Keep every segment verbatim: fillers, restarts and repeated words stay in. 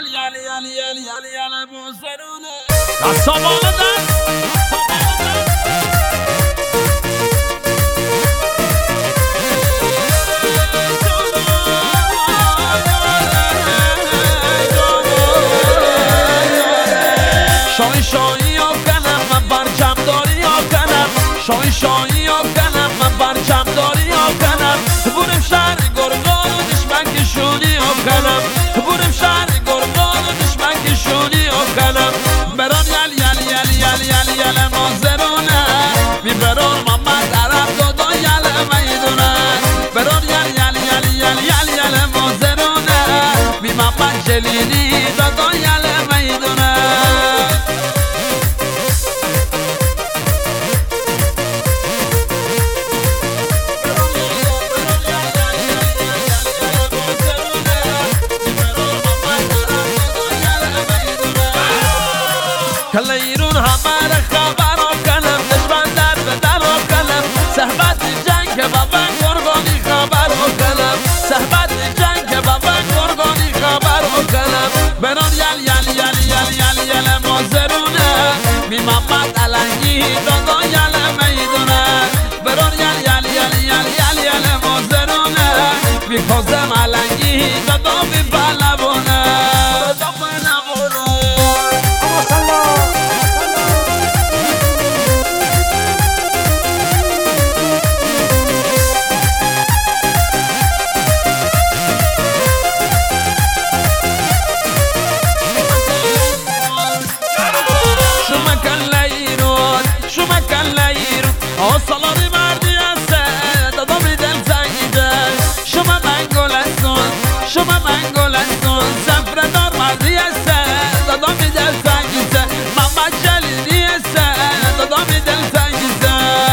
یالی یالی یالی یالی یالی بوسرونه دستا بالا دست شای شایی ها کنم من برچم داری ها کنم شای شایی ها کنم من برچم داری ها کنم بورم شهر گرگان و دشمن کشونی ها کنم بورم شهر گرگان و دشمن کشونی ها کنم بران یل یل یل یل یل یل مازرونه بی بران محمد عرب دادا یل میدونه بران یل یل یل یل یل یل مازرونه بی محمد جلیلی دادا یل میدونه کل ایرون همه را خبر کنم دشمن در بدن کنم صحبت جنگ بابا گرگانی خبر کنم صحبت جنگ بابا گرگانی خبر کنم بران یل یل یل یل یل یل مازرونه بی محمد علنگی دادا یل میدونه بران یل یل یل یل یل یل مازرونه بی کازم علنگی دادا بی بلبونه سالاری مردی هسته دادا می دل زنگیده شما من گلستون شما من گلستون زفردار مردی هسته دادا می دل زنگیده محمد جلیلی هسته دادا می دل زنگیده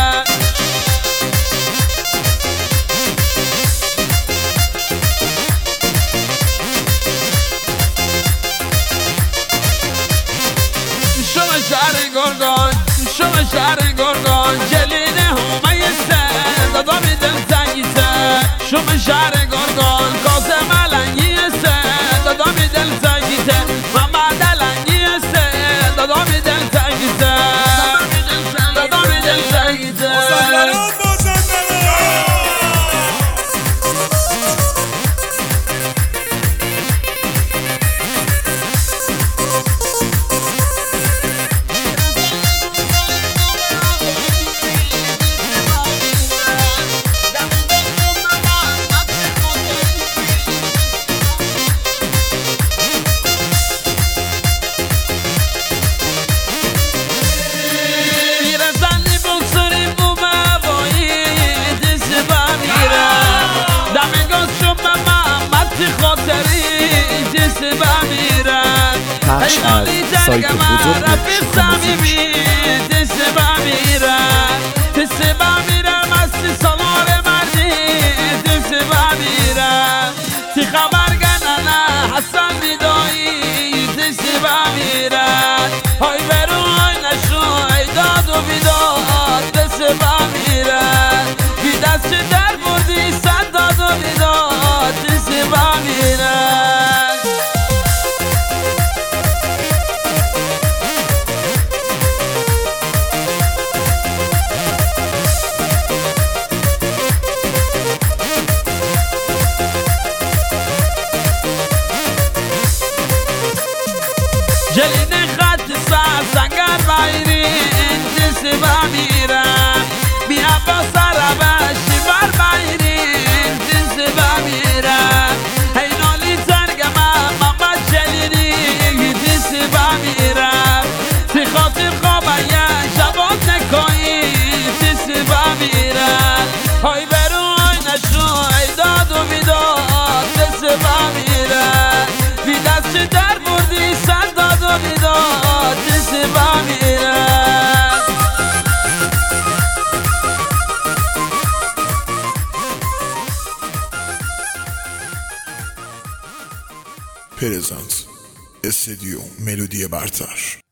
شما شهر گرگان شما شهر گرگان جلیلی دادا می دل زنگیته شما شهر گرگان کازم علنگی هسته دادا می دل زنگیته محمد علنگی هسته دادا می دل زنگیته دادا می دل زنگیته پخش از سایت بزرگ جلیلی خط سر سنگر بایرین جسی بمیرم بی عباس عربشی بر بایرین جسی بمیرم هینالی ترگمه محمد جلیلی جسی بمیرم تی خاطر خوابه یه شبات نکایی جسی بمیرم های برو های نشو ای داد و بیداد جسی بمیرم بی دست در بردی سر داد و بیداد جسی بمیرم پرزنت استودیو ملودی برتر.